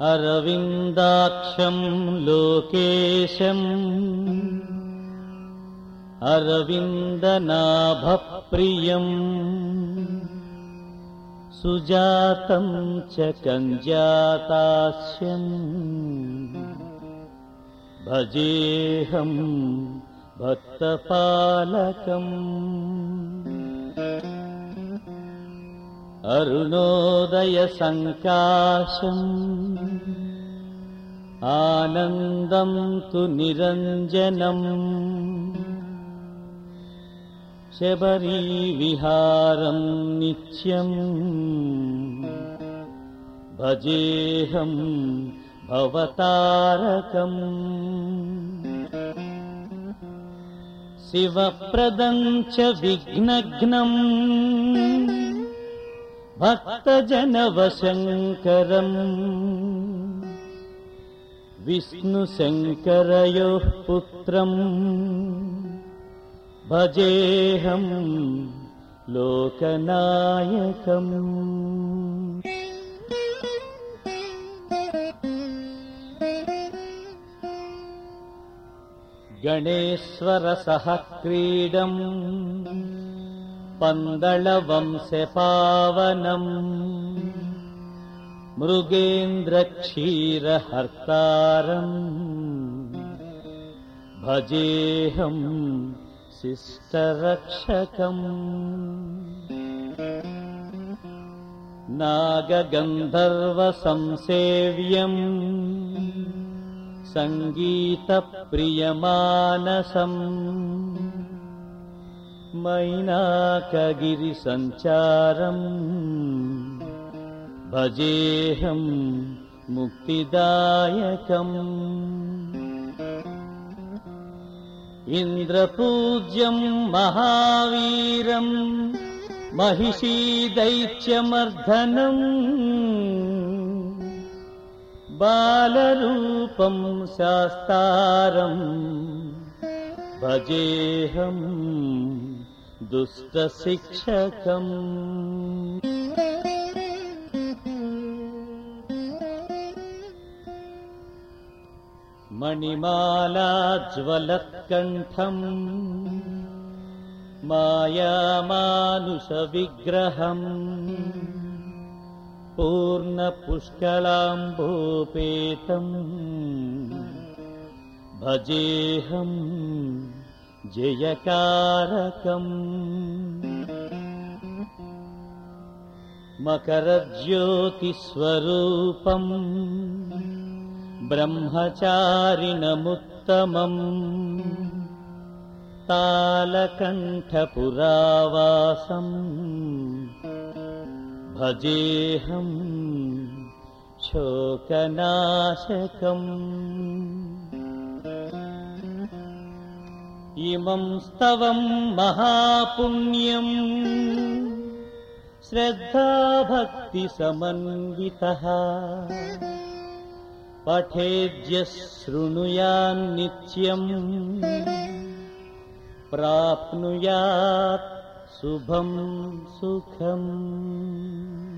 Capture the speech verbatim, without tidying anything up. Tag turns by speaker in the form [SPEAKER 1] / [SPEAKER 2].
[SPEAKER 1] అరవిందాక్షం లోకేశం అరవిందనాభప్రియం సుజాతం చ కంజాతాస్యం భజేహం భక్తపాలకం అరుణోదయ సంకాశం ఆనందం తు నిరంజనం శబరీ విహారం నిత్యం భజేహం భవతారకం శివప్రదం చ విఘ్నఘ్నం భక్తజనవశంకరం విష్ణుశంకరయోః పుత్రం భజేహం లోకనాయకం. గణేశ్వర సహ క్రీడం పందళవంశపావనం మృగేంద్రక్షీరహర్తారం భజేహం శిష్టరక్షకం. నాగగంధర్వ సంసేవ్యం సంగీత ప్రియమానసం మైనాకగిరి సంచారం భజేహం ముక్తిదాయకం. ఇంద్రపూజ్యం మహావీరం మహిషీ దైత్యమర్ధనం బాలరూపం శాస్తారం భజేహం దుష్టశిక్షకం. మణిమాలాజ్వలత్కంఠం మాయామానుషవిగ్రహం పూర్ణపుష్కలాంబోపేతం భజేహం జయకారకం. మకరజ్యోతిస్వరూపం బ్రహ్మచారిణముత్తమం తాళకంఠపురావాసం భజేహం శోకనాశకం. ఇమం స్తవం మహాపుణ్యం శ్రద్ధాభక్తి సమన్వితః పఠేద్యః శృణుయాన్నిత్యం ప్రాప్నుయాత్ శుభం సుఖం.